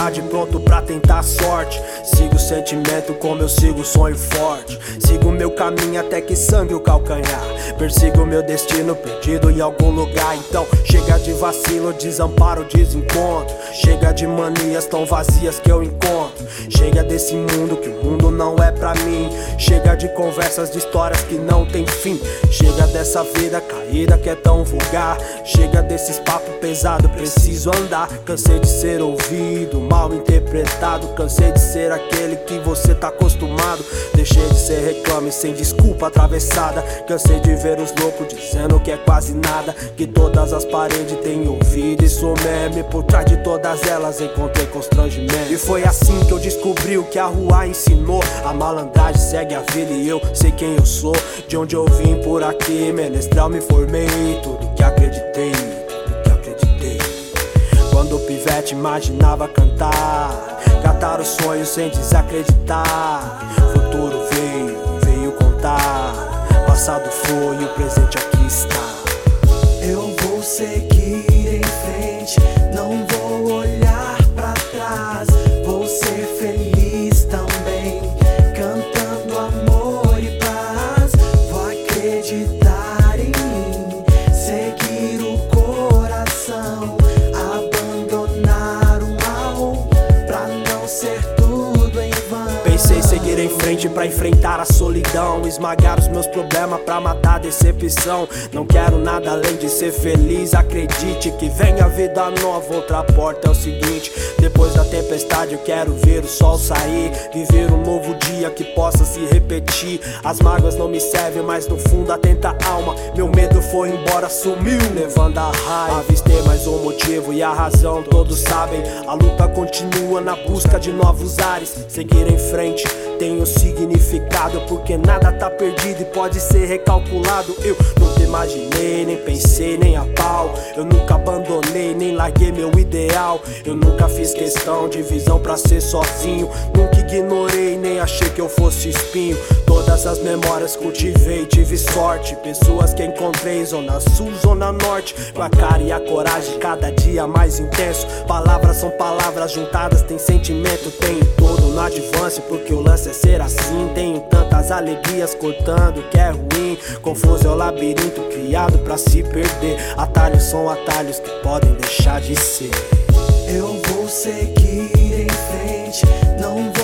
vontade, pronto pra tentar a sorte. Sigo o sentimento como eu sigo o sonho forte. Sigo meu caminho até que sangue o calcanhar. Persigo meu destino perdido em algum lugar. Então chega de vacilo, desamparo, desencontro. Chega de manias tão vazias que eu encontro. Chega desse mundo que o mundo não é pra mim. Chega de conversas, de histórias que não tem fim. Chega dessa vida caída que é tão vulgar. Chega desses papos pesados, preciso andar. Cansei de ser ouvido, mal interpretado. Cansei de ser aquele que você tá acostumado. Deixei de ser reclame sem desculpa atravessada. Cansei de ver os loucos dizendo que é quase nada, que todas as paredes têm ouvido e sou meme. Por trás de todas elas encontrei constrangimento. E foi assim que eu descobri o que a rua ensinou. A malandragem segue a vida e eu sei quem eu sou. De onde eu vim por aqui, menestral me formei. Tudo que acreditei, tudo que acreditei. Quando o pivete imaginava cantar, catar os sonhos sem desacreditar. Futuro veio contar. Passado foi e o presente aqui está. Eu vou seguir em frente, não vou olhar pra trás. Vou ser feliz também, cantando amor e paz. Vou acreditar em mim, seguir o coração, abandonar o mal pra não ser tudo em vão. Pensei em seguir em frente pra enfrentar a solidão, esmagar os meus problemas pra matar a decepção. Não quero nada além de ser feliz, acredite que vem a vida nova. Outra porta é o seguinte: depois da tempestade eu quero ver o sol sair, viver um novo dia que possa se repetir. As mágoas não me servem, mas no fundo atenta a alma. Meu medo foi embora, sumiu, levando a raiva. Avistei mais um motivo e a razão, todos sabem. A luta continua na busca de novos ares. Seguir em frente tem um significado, porque nada tá perdido e pode ser recalculado. Eu nunca imaginei, nem pensei, nem a pau. Eu nunca abandonei, nem larguei meu ideal. Eu nunca fiz questão de visão pra ser sozinho. Nunca ignorei, nem achei que eu fosse espinho. Todas as memórias cultivei, tive sorte. Pessoas que encontrei, zona sul, zona norte. Com a cara e a coragem cada dia mais intenso. Palavras são palavras juntadas, tem sentimento, tem todo no advance, porque o lance é ser assim. Tenho tantas alegrias cortando o que é ruim. Confuso é o labirinto criado pra se perder. Atalhos são atalhos que podem deixar de ser. Eu vou seguir em frente, não vou